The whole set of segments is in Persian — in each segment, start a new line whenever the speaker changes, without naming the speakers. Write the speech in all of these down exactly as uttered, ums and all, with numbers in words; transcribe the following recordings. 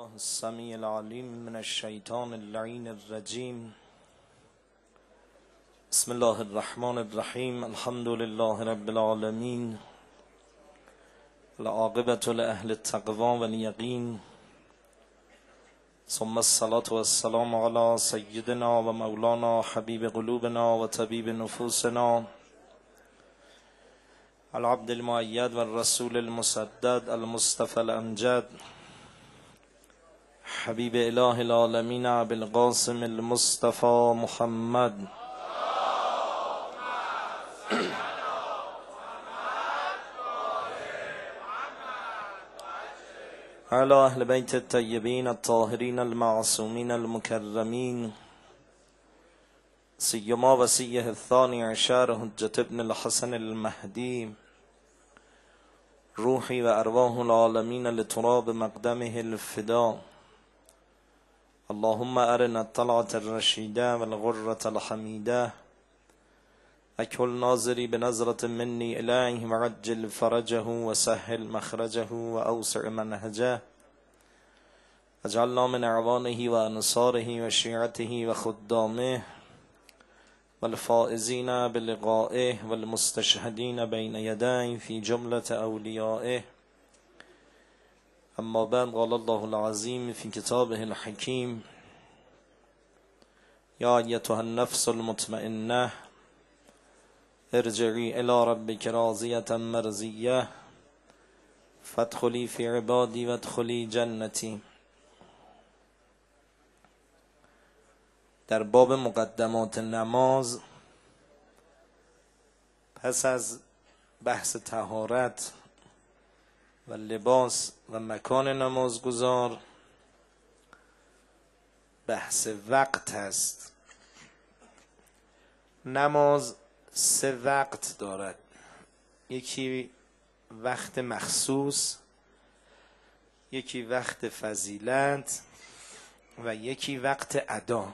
الله السميع العليم من الشيطان اللعين الرجيم. بسم الله الرحمن الرحيم. الحمد لله رب العالمين، العاقبة لأهل التقوى واليقين، ثم الصلاة والسلام على سيدنا ومولانا حبيب قلوبنا وطبيب نفوسنا العبد المؤيد والرسول المسدد المصطفى الأمجد حبيب إله العالمين أبي القاسم المصطفى محمد على أهل بيت الطيبين الطاهرين المعصومين المكرمين، سيما وصيه الثاني عشر حجة ابن الحسن المهدي، روحي وأرواح العالمين لتراب مقدمه الفداء. اللهم أرنا الطلعة الرشيدة والغرة الحميدة، أكل ناظري بنظرة مني إليه وعجل فرجه وسهل مخرجه وأوسع منهجه، اجعلنا من أعوانه وأنصاره وشيعته وخدامه والفائزين بلقائه والمستشهدين بين يديه في جملة أوليائه. أما بعد، قال الله العظيم في كتابه الحكيم: يا أيتها النفس المطمئنة ارجعي إلى ربك راضية مرضية فادخلي في عبادي وادخلي جنتي. در باب مقدمات نماز، پس از بحث طهارت و لباس و مکان نمازگزار، بحث وقت هست. نماز سه وقت دارد: یکی وقت مخصوص، یکی وقت فضیلت و یکی وقت ادا.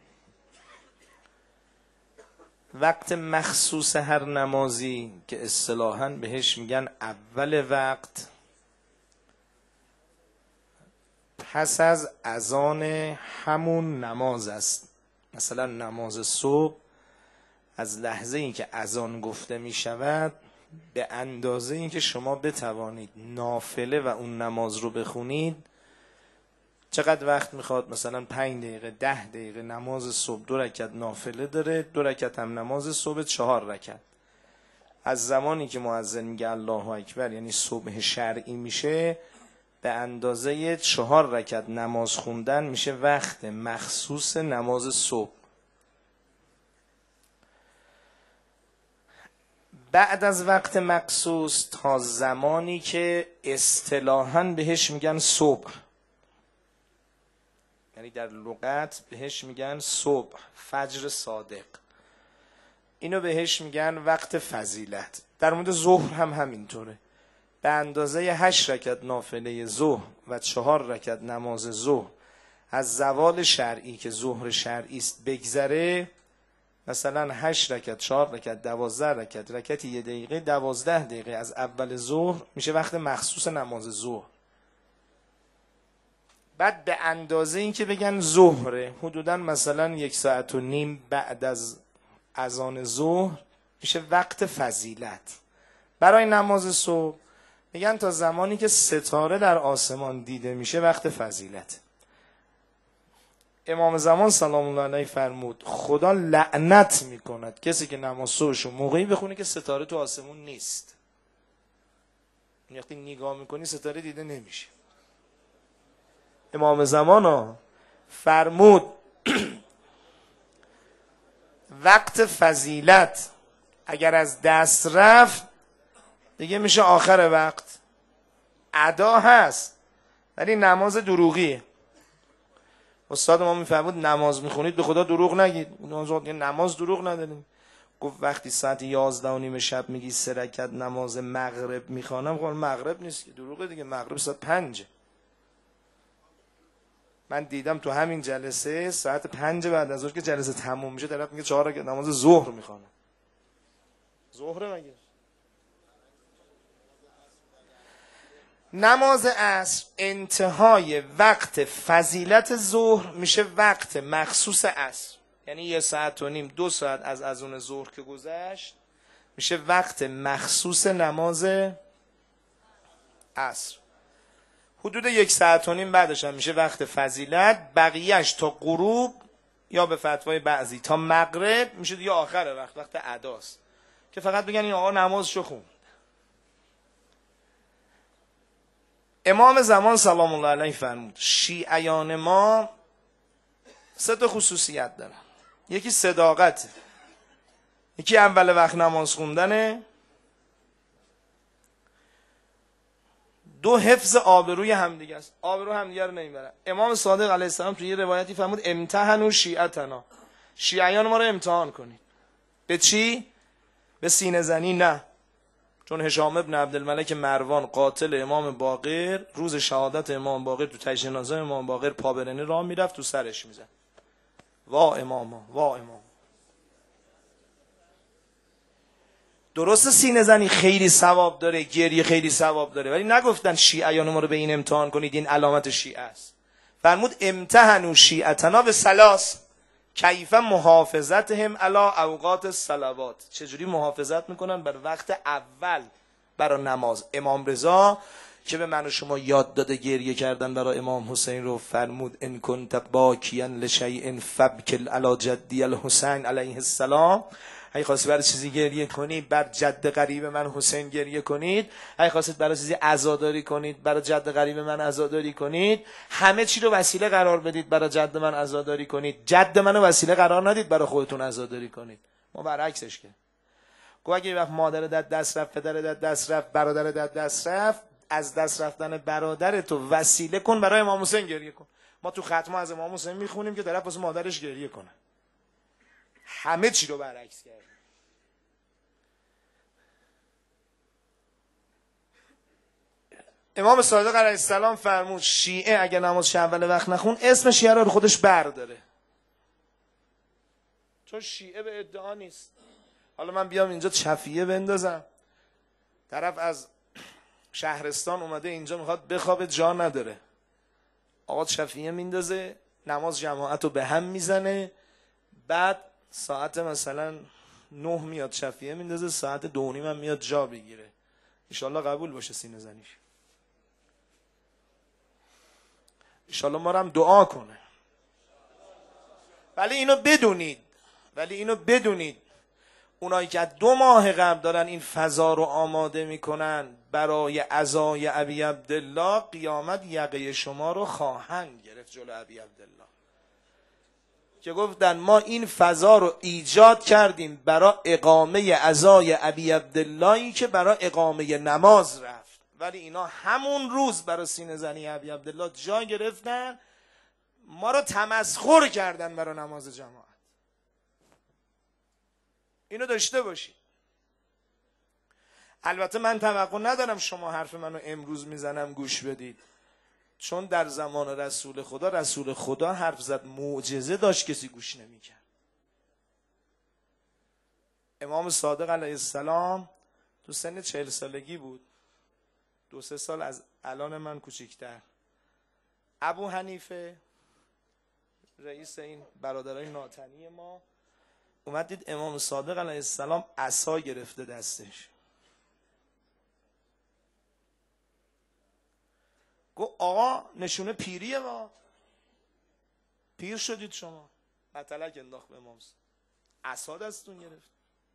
وقت مخصوص هر نمازی که اصطلاحاً بهش میگن اول وقت، پس از اذان همون نماز است. مثلا نماز صبح از لحظه این که اذان گفته می شود به اندازه این که شما بتوانید نافله و اون نماز رو بخونید، چقدر وقت میخواد؟ مثلا پنج دقیقه، ده دقیقه. نماز صبح دو رکعت نافله داره، دو رکعت هم نماز صبح، چهار رکعت. از زمانی که مؤذن میگه الله اکبر، یعنی صبح شرعی میشه، به اندازه چهار رکعت نماز خوندن میشه وقت مخصوص نماز صبح. بعد از وقت مخصوص تا زمانی که اصطلاحاً بهش میگن صبح، یعنی در لغت بهش میگن صبح، فجر صادق، اینو بهش میگن وقت فضیلت. در مورد ظهر هم همینطوره. به اندازه هشت رکعت نافله ظهر و چهار رکعت نماز ظهر از زوال شرعی که ظهر شرعی است بگذره، مثلا هشت رکعت، چهار رکعت، دوازده رکعت، رکعت یه دقیقه، دوازده دقیقه از اول ظهر میشه وقت مخصوص نماز ظهر. بعد به اندازه این که بگن ظهره، حدوداً مثلا یک ساعت و نیم بعد از اذان ظهر میشه وقت فضیلت. برای نماز صبح میگن تا زمانی که ستاره در آسمان دیده میشه وقت فضیلت. امام زمان سلام الله علیه فرمود خدا لعنت میکند کسی که نماز صبحشو موقعی بخونه که ستاره تو آسمون نیست. وقتی نگاه میکنی ستاره دیده نمیشه. امام زمان فرمود وقت فضیلت اگر از دست رفت دیگه میشه آخر وقت. ادا هست ولی نماز دروغیه. استاد ما میفرمود نماز میخونید به خدا دروغ نگید. نماز دروغ نداریم. گفت وقتی ساعت یازده و نیم شب میگی سه رکعت نماز مغرب میخوانم، خب مغرب نیست که، دروغه دیگه. مغرب ساعت پنجه. من دیدم تو همین جلسه ساعت پنج بعد از ظهر که جلسه تموم میشه طرف میگه چهار رکعت نماز ظهر میخوانم. ظهره مگه؟ نماز عصر انتهای وقت فضیلت ظهر میشه وقت مخصوص عصر، یعنی یه ساعت و نیم دو ساعت از اذان ظهر که گذشت میشه وقت مخصوص نماز عصر. حدود یک ساعت و نیم بعدش هم میشه وقت فضیلت، بقیهش تا غروب یا به فتوای بعضی تا مغرب میشه دیگه آخر وقت، وقت اداست که فقط بگن این آقا نمازشو خوند. امام زمان سلام الله علیه فرمود شیعیان ما سه تا خصوصیت دارن، یکی صداقته، یکی اول وقت نماز خوندنه، دو حفظ آبروی همدیگه است، آبرو همدیگه رو نمیبرن. امام صادق علیه السلام توی یه روایتی فرمود امتحنوا شیعتنا، شیعیان ما رو امتحان کنید. به چی؟ به سینه زنی نه، چون هشام ابن عبدالملک مروان قاتل امام باقر روز شهادت امام باقر تو تشییع جنازه امام باقر پابرنی راه میرفت تو سرش میزد وا اماما وا امام. درست سینه زنی خیلی ثواب داره، گریه خیلی ثواب داره، ولی نگفتن شیعیان ما رو به این امتحان کنید این علامت شیعه است. فرمود امتحنوا شیعتنا به ثلاث کیف محافظتهم علی اوقات الصلوات، چجوری محافظت میکنن بر وقت اول برای نماز. امام رضا که به من و شما یاد داده گریه کردن برای امام حسین رو فرمود ان کنت باکیا لشیء فبکل علی جدی الحسین علیه السلام، اگه خواستید برای چیزی گریه کنید بر جد قریب من حسین گریه کنید، اگه خواستید برای چیزی عزاداری کنید برای جد قریب من عزاداری کنید، همه چی رو وسیله قرار بدید برای جد من عزاداری کنید، جد منو وسیله قرار ندید برای خودتون عزاداری کنید. ما برعکسش که گو اگه وقت مادر در دست رفت، پدر در دست رفت، برادر در دست رفت، از دست رفتن برادر تو وسیله کن برای امام حسین گریه کن. ما تو ختمه از امام حسین میخونیم که طرف واسه مادرش گریه کنه. همه چی رو برعکس کرد. امام صادق علیه السلام فرمود شیعه اگه نماز اول وقت نخون اسم شیعه رو خودش برداره، چون شیعه به ادعا نیست. حالا من بیام اینجا چفیه بندازم، طرف از شهرستان اومده اینجا میخواد بخوابه جا نداره، آقا چفیه میندازه نماز جماعت رو به هم میزنه، بعد ساعت مثلا نه میاد شفیه میندازه، ساعت دو نیم هم میاد جا بگیره. انشالله قبول باشه سینه زنیش، انشالله ما رو هم دعا کنه. ولی اینو بدونید ولی اینو بدونید اونایی که دو ماه قبل دارن این فضا رو آماده میکنن برای عزای ابی عبدالله، قیامت یقه شما رو خواهند گرفت جلو ابی عبدالله، که گفتن ما این فضا رو ایجاد کردیم برای اقامه عزای ابی عبداللهی که برای اقامه نماز رفت، ولی اینا همون روز برای سینه زنی ابی عبدالله جا گرفتن، ما رو تمسخر کردن برای نماز جماعت. اینو داشته باشید. البته من توقع ندارم شما حرف منو امروز میزنم گوش بدید، چون در زمان رسول خدا رسول خدا حرف زد معجزه داشت کسی گوش نمیکرد. امام صادق علیه السلام تو سن چهل سالگی بود، دو سه سال از الان من کوچیکتر. ابو حنیفه رئیس این برادرای ناتنی ما اومد دید امام صادق علیه السلام عصا گرفته دستش، گفت آقا نشونه پیریه، ما پیر شدید شما. مطلق انداخت به امام، عصا دستون گرفت.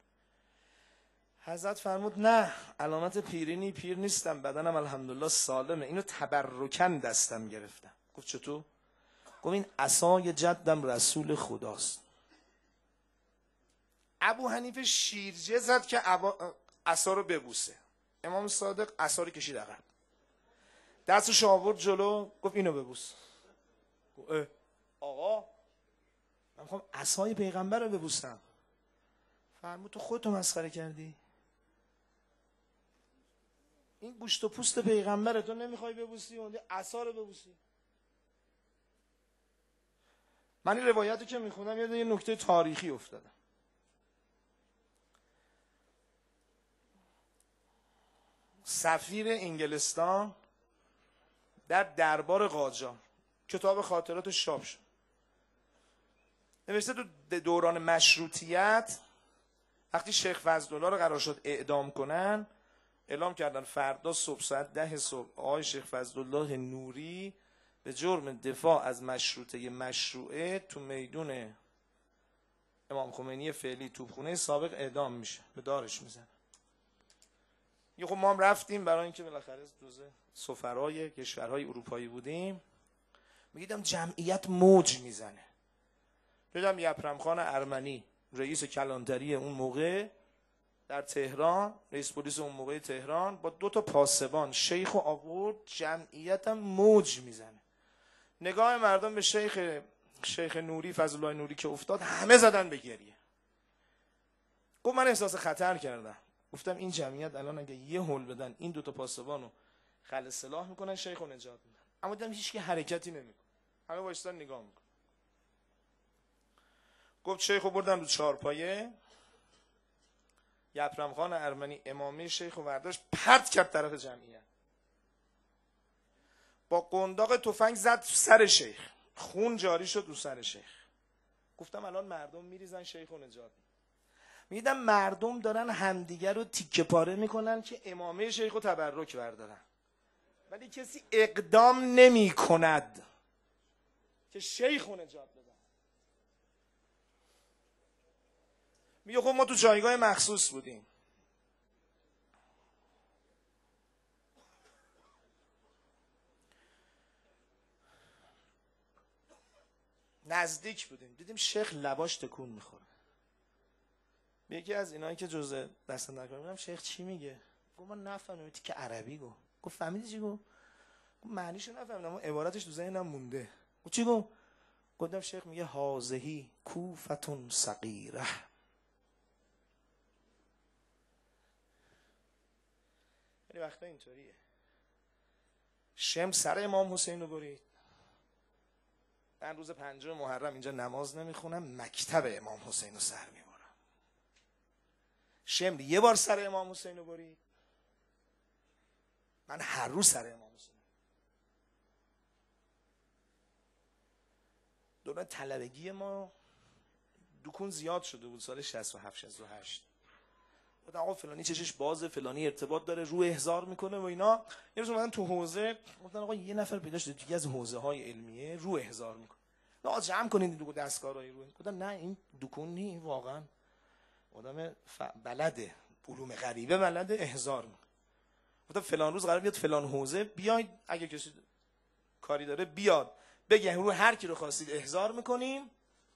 حضرت فرمود نه علامت پیرینی پیر نیستم، بدنم الحمدلله سالمه، اینو تبرکن دستم گرفتم. گفت چطور؟ گفت این عصای جدم رسول خداست. ابو حنیفه شیرجه زد که عصا رو ببوسه، امام صادق عصا رو کشید عقب، دستش آورد جلو، گفت اینو ببوس. گفت آقا من میخوام عصای پیغمبر رو ببوسم. فرمود تو خودتو مسخره کردی؟ این گوشت و پوست پیغمبره تو نمیخوای ببوسی، اون عصا رو ببوسی. من این روایتو که میخونم یاد یه نکته تاریخی افتادم. سفیر انگلستان در دربار قاجار، کتاب خاطراتش چاپ شد. نوشته تو دوران مشروطیت وقتی شیخ فضلالله رو قرار شد اعدام کنن، اعلام کردن فردا صبح ساعت ده صبح آقای شیخ فضلالله نوری به جرم دفاع از مشروطه مشروعه تو میدون امام خمینی فعلی توپخونه سابق اعدام میشه، به دارش میزنه. یه خب ما هم رفتیم برای اینکه بالاخره جزء سفرای کشورهای اروپایی بودیم، میگیدم جمعیت موج میزنه. دیدم یپرم خان ارمنی رئیس کلانتری اون موقع در تهران، رئیس پلیس اون موقع تهران، با دو تا پاسبان شیخ و آورد، جمعیت هم موج میزنه. نگاه مردم به شیخ شیخ نوری فضلالله نوری که افتاد، همه زدن به گریه. گفت من احساس خطر کردم. گفتم این جمعیت الان اگه یه هول بدن این دو تا پاسبانو خل سلاح میکنن، شیخ رو نجات میدن. اما دیدم هیچ کی حرکتی نمیکنه، همه وایسادن نگاه میکنن. گفت شیخو بردن رو چهارپایه، یپرم خان ارمنی امامه شیخو برداشت پرت کرد طرف جمعیت، با قنداق تفنگ زد تو سر شیخ، خون جاری شد رو سر شیخ. گفتم الان مردم میریزن شیخو نجات میدن. میدم مردم دارن همدیگر رو تیکه پاره میکنن که امامه شیخو تبرک بردارن، ولی کسی اقدام نمی کند که شیخو نجات بدن. میگه خب ما تو جایگاه مخصوص بودیم، نزدیک بودیم، دیدیم شیخ لباش تکون میخوره. یکی از اینایی که جزء دست نکنه میگم شیخ چی میگه؟ گفت من نفهمیدم. که عربی گفت. گفت فهمیدی چی گفت؟ گفت معنیشو نفهمیدم اما عبارتش تو ذهنم مونده. گفت چی گفت؟ گفتم شیخ میگه هازهی کوفتون صغیره. یعنی وقتا اینطوریه. شم سر امام حسین رو برید. من روز پنجم محرم اینجا نماز نمیخونم، مکتب امام حسین رو سر میبرم. شمر یه بار سر امام حسین رو برید، من هر روز سر امام حسین. دوران طلبگی ما دکون زیاد شده بود، سال شصت و هفت شصت و هشت. گفتم آقا فلانی چشش بازه، فلانی ارتباط داره، رو احضار میکنه و اینا. یه روز اومدن تو حوزه، گفتن آقا یه نفر پیدا شده توی از حوزه های علمیه رو احضار میکنه، آقا جمع کنین دو دستگاه‌های رو. گفتم نه این دکون نی، این واقعا آدم ف... بلده، علوم غریبه بلده، احضار میکنه. گفتم فلان روز قرار بیاد فلان حوزه، بیاید اگه کسی کاری داره بیاد بگه، رو هر کی رو خواستید احضار میکنیم،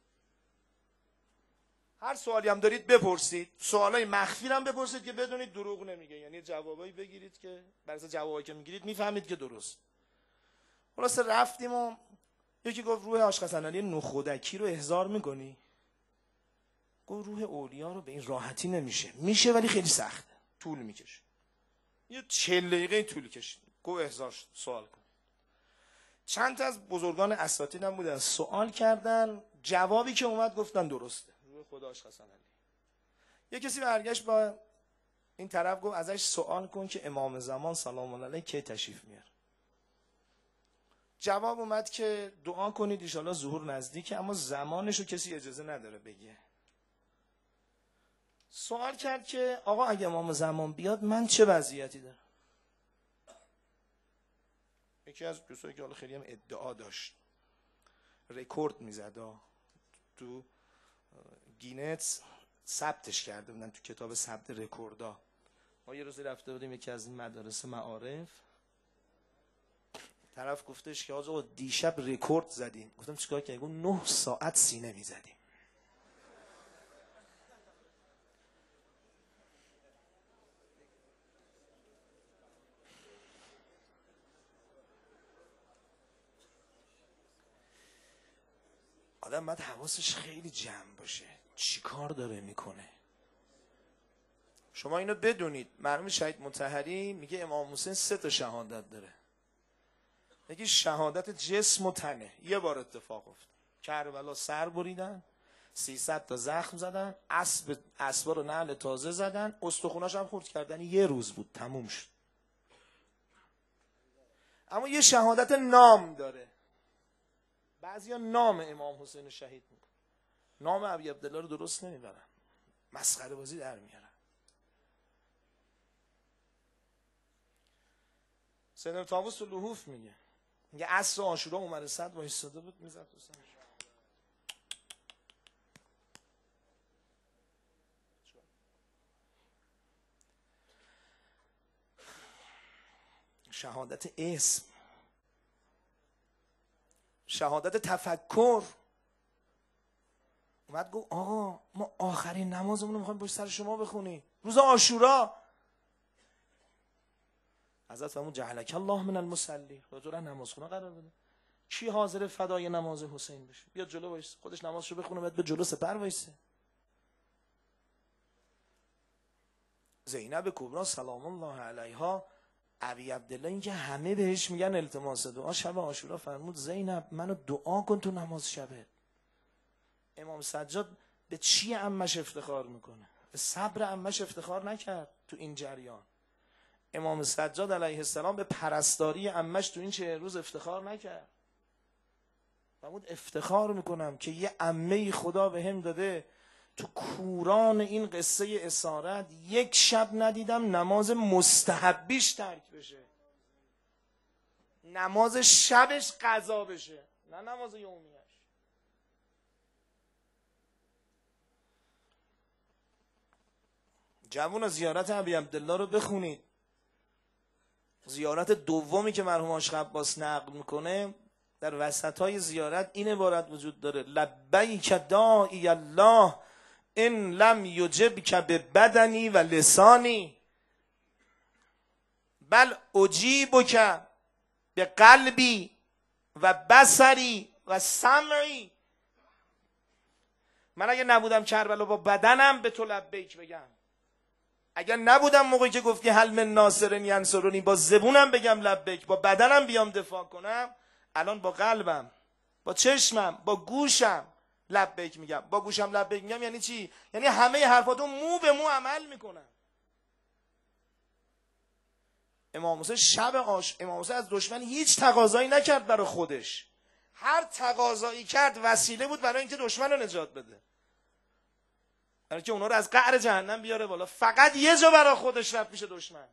هر سوالی هم دارید بپرسید، سوالای مخفی هم بپرسید که بدونید دروغ نمیگه، یعنی جوابایی بگیرید که بر اساس جوابایی که میگیرید میفهمید که درست. خلاص رفتیم و یکی گفت روح آشقحسن علی نخودکی رو احضار میکنی؟ گفت روح اولیا رو به این راحتی نمیشه. میشه ولی خیلی سخته، طول میکشه. یه چهل دقیقه طول کشید. گفت احضار سوال کن. چند تا از بزرگان اساتید هم بودن سوال کردن، جوابی که اومد گفتن درسته، روح خدا آشقحسن علی. یه کسی برگشت با این طرف گفت ازش سوال کن که امام زمان سلام الله علیه کی تشریف میاره. جواب اومد که دعا کنید ان شاءالله ظهور نزدیکه، اما زمانشو کسی اجازه نداره بگه. سوال کرد که آقا اگه امام زمان بیاد من چه وضعیتی دارم؟ یکی از دوستایی که حالا خیلی هم ادعا داشت، رکورد میزد، تو گینتس ثبتش کرده بودن، تو کتاب ثبت رکوردها. ما یه روزی رفته بودیم یکی از این مدارس معارف، طرف گفتش که آقا دیشب رکورد زدیم. گفتم چیکار کردی؟ گفت نه ساعت سینه میزدیم. آدم باید حواسش خیلی جمع باشه چی کار داره میکنه. شما اینو بدونید، مرحوم شهید مطهری میگه امام حسین سه تا شهادت داره. یکی شهادت جسم و تنه، یه بار اتفاق افتاد، کربلا سر بریدن، سیصد تا زخم زدن، اسب اسبا رو نعل تازه زدن، استخوناش هم خورد کردن، یه روز بود تموم شد. اما یه شهادت نام داره. بعضیا نام امام حسین رو شهید میکنن، نام ابی عبدالله رو درست نمیبرن، مسخره بازی در میارن. سیدنا طاووس لحوف میگه میگه عصر عاشورا عمر سعد وایساده بود میزد تو سرش. شهادت اسم، شهادت تفکر. اومد گفت آقا ما آخرین نمازمون رو میخوایم پشت سر شما بخونیم روز عاشورا. حضرت فرمود جعلک الله من المصلی، حضور نماز خونه قرار بده. کی حاضر فدای نماز حسین بشه؟ بیاد جلو وایسه، خودش نمازشو بخونه، بعد به جلو سپر وایسه. زینب کبرا سلام الله علیها، ابی عبدالله، این که همه بهش میگن التماس دعا، شب عاشورا فرمود زینب منو دعا کن تو نماز شبه. امام سجاد به چی عمش افتخار میکنه؟ به صبر عمش افتخار نکرد تو این جریان. امام سجاد علیه السلام به پرستاری عمش تو این چه روز افتخار نکرد. فرمود افتخار میکنم که یه عمه خدا به هم داده تو کوران این قصه اسارت یک شب ندیدم نماز مستحبیش ترک بشه، نماز شبش قضا بشه، نه نماز یومیش. جوون زیارت ابی عبدالله رو بخونید. زیارت دومی که مرحوم عاشق عباس نقل میکنه در وسطای زیارت این عبارت وجود داره: لبیک داعی الله ان لم یجبک ببدنی و لسانی بل اجیبک به قلبی و بصری و سمعی. من اگه نبودم کربلا با بدنم به تو لبیک بگم، اگر نبودم موقعی که گفتی هل من ناصر ینصرنی با زبونم بگم لبیک، با بدنم بیام دفاع کنم، الان با قلبم، با چشمم، با گوشم لبیک میگم. با گوشم لبیک میگم یعنی چی؟ یعنی همه حرفاتو مو به مو عمل میکنم. امام حسین شب آش امام حسین از دشمن هیچ تقاضایی نکرد برای خودش، هر تقاضایی کرد وسیله بود برای اینکه دشمن رو نجات بده، برای که اونا رو از قعر جهنم بیاره بالا. فقط یه جا برای خودش رفت میشه دشمن.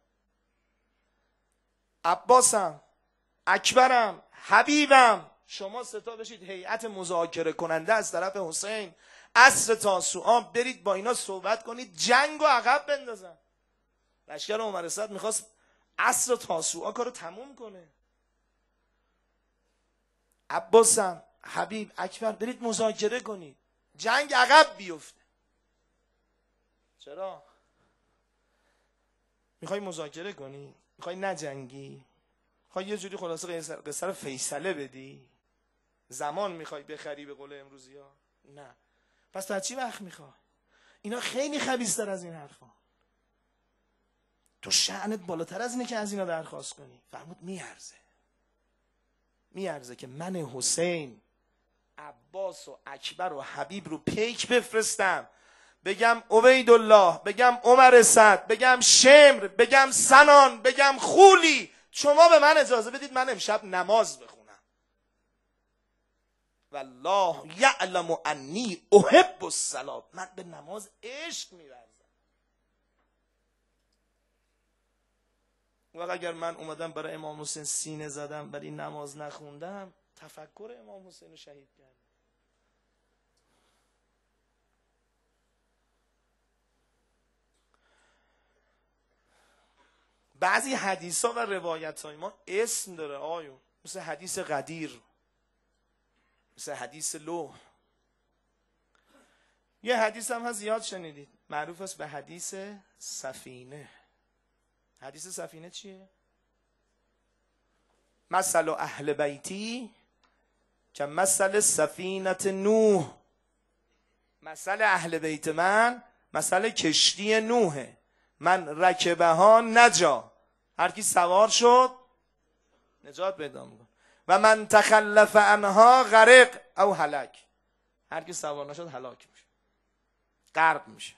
عباسم، اکبرم، حبیبم، شما ستا بشید هیئت مذاکره کننده از طرف حسین، عصر تاسوعا برید با اینا صحبت کنید، جنگ و عقب بندازن. لشکر عمر سعد میخواست عصر تاسوعا کارو تموم کنه. عباسم، حبیب، اکبر، برید مذاکره کنید، جنگ عقب بیفته. چرا؟ میخوای مذاکره کنی؟ میخوای نجنگی؟ میخوای یه جوری خلاصه قصه رو فیصله بدی؟ زمان میخوای بخری به قول امروزی ها؟ نه. پس تا چی وقت میخوای؟ اینا خیلی خبیث‌تر از این حرفا. تو شأنت بالاتر از اینه که از اینا درخواست کنی. فرمود میارزه میارزه که من حسین عباس و اکبر و حبیب رو پیک بفرستم، بگم عبیدالله، بگم عمر سعد، بگم شمر، بگم سنان، بگم خولی، شما به من اجازه بدید من امشب نماز بخونم. والله یعلم انی احب الصلاة، من به نماز عشق می‌ورزم. و اگر من اومدم برای امام حسین سینه زدم ولی نماز نخوندم، تفکر امام حسین رو شهید کردم. بعضی حدیث ها و روایت های ما اسم داره آیون، مثل حدیث قدیر، مثل حدیث لوح. یه حدیث هم هست زیاد شنیدید، معروف است به حدیث سفینه. حدیث سفینه چیه؟ مثل اهل بیتی که مثل سفینه نوح، مثل اهل بیت من مثل کشتی نوحه، من رکبه ها نجا، هر کی سوار شد نجات پیدا میکنه، و من تخلف عنها غرق او هلک، هر کی سوار نشد هلاک میشه، غرق میشه.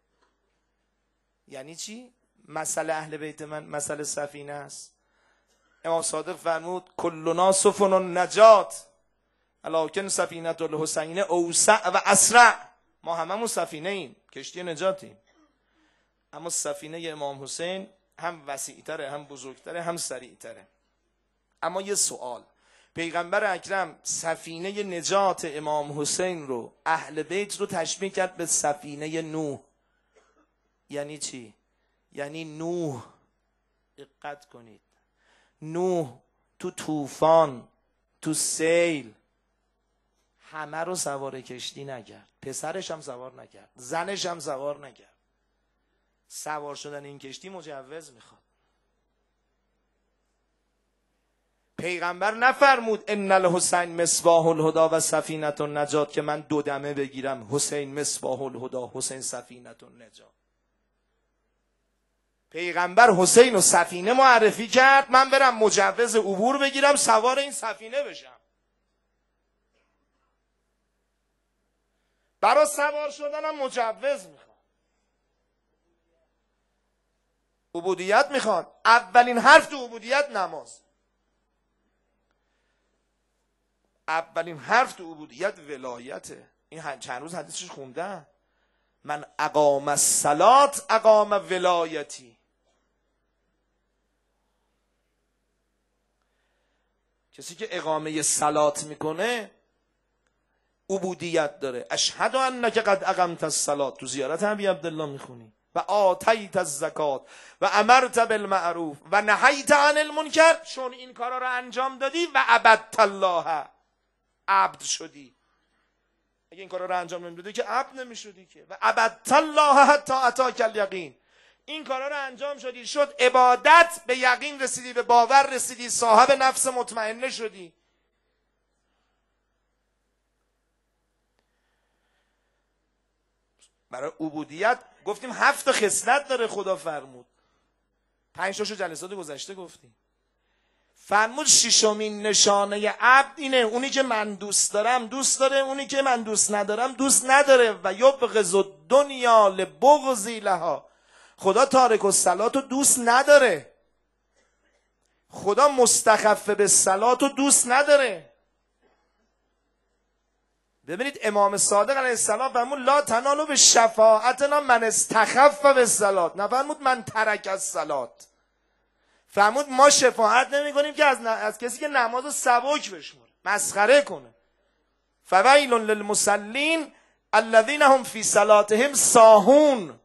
یعنی چی؟ مثل اهل بیت من مثل سفینه است. امام صادق فرمود کلنا سفن النجات ولکن سفینه الحسین اوسع و اسرع. ما هممون سفینه ایم، کشتی نجاتیم، اما سفینه امام حسین هم وسیع‌تره، هم بزرگتره، هم سریعتره. اما یه سوال، پیغمبر اکرم سفینه نجات امام حسین رو، اهل بیت رو تشبیه کرد به سفینه نوح. یعنی چی؟ یعنی نوح، دقت کنید، نوح تو طوفان، تو سیل، همه رو سوار کشتی نکرد، پسرش هم سوار نکرد، زنش هم سوار نکرد. سوار شدن این کشتی مجوز میخواد. پیغمبر نفرمود ان الحسین مصباح الهدی و سفینه النجات که من دو دمه بگیرم حسین مصباح الهدی، حسین سفینه النجات. پیغمبر حسین و سفینه معرفی کرد، من برم مجوز عبور بگیرم سوار این سفینه بشم. برای سوار شدنم مجوز میخواد، عبودیت میخواد. اولین حرف تو عبودیت نماز، اولین حرف تو عبودیت ولایته. این چند روز حدیثش خوندم، من اقام الصلات اقام ولایتی. کسی که اقامه صلات میکنه عبودیت داره. اشهد انک قد اقمت الصلات، تو زیارت ابی عبدالله میخونی. و آتیت الزکات و امرت بالمعروف و نهیت عن المنکر. چون این کارا رو انجام دادی و عبدت الله، عبد شدی. اگه این کارا رو انجام نمیدادی که عبد نمیشدی که. و عبدت الله حتی اتاک الیقین. این کارا رو انجام شدی، شد عبادت، به یقین رسیدی، به باور رسیدی، صاحب نفس مطمئنه شدی. برای عبودیت گفتیم هفت خصلت داره خدا فرمود. پنج تاشو جلسات گذشته گفتیم. فرمود ششمین نشانه عبد اینه، اونی که من دوست دارم دوست داره، اونی که من دوست ندارم دوست نداره. و یبغض الدنیا لبغضی لها. خدا تارک الصلات رو دوست نداره، خدا مستخف به صلات رو دوست نداره. ببینید امام صادق علیه السلام فرمود لا تنالوا به شفاعتنا من استخف بالصلات، نفرمود من ترک الصلات. فرمود ما شفاعت نمی کنیم که از, ن... از کسی که نماز رو سبک بشمونه، مسخره کنه. فویل للمصلین الذین هم فی صلاتهم ساهون.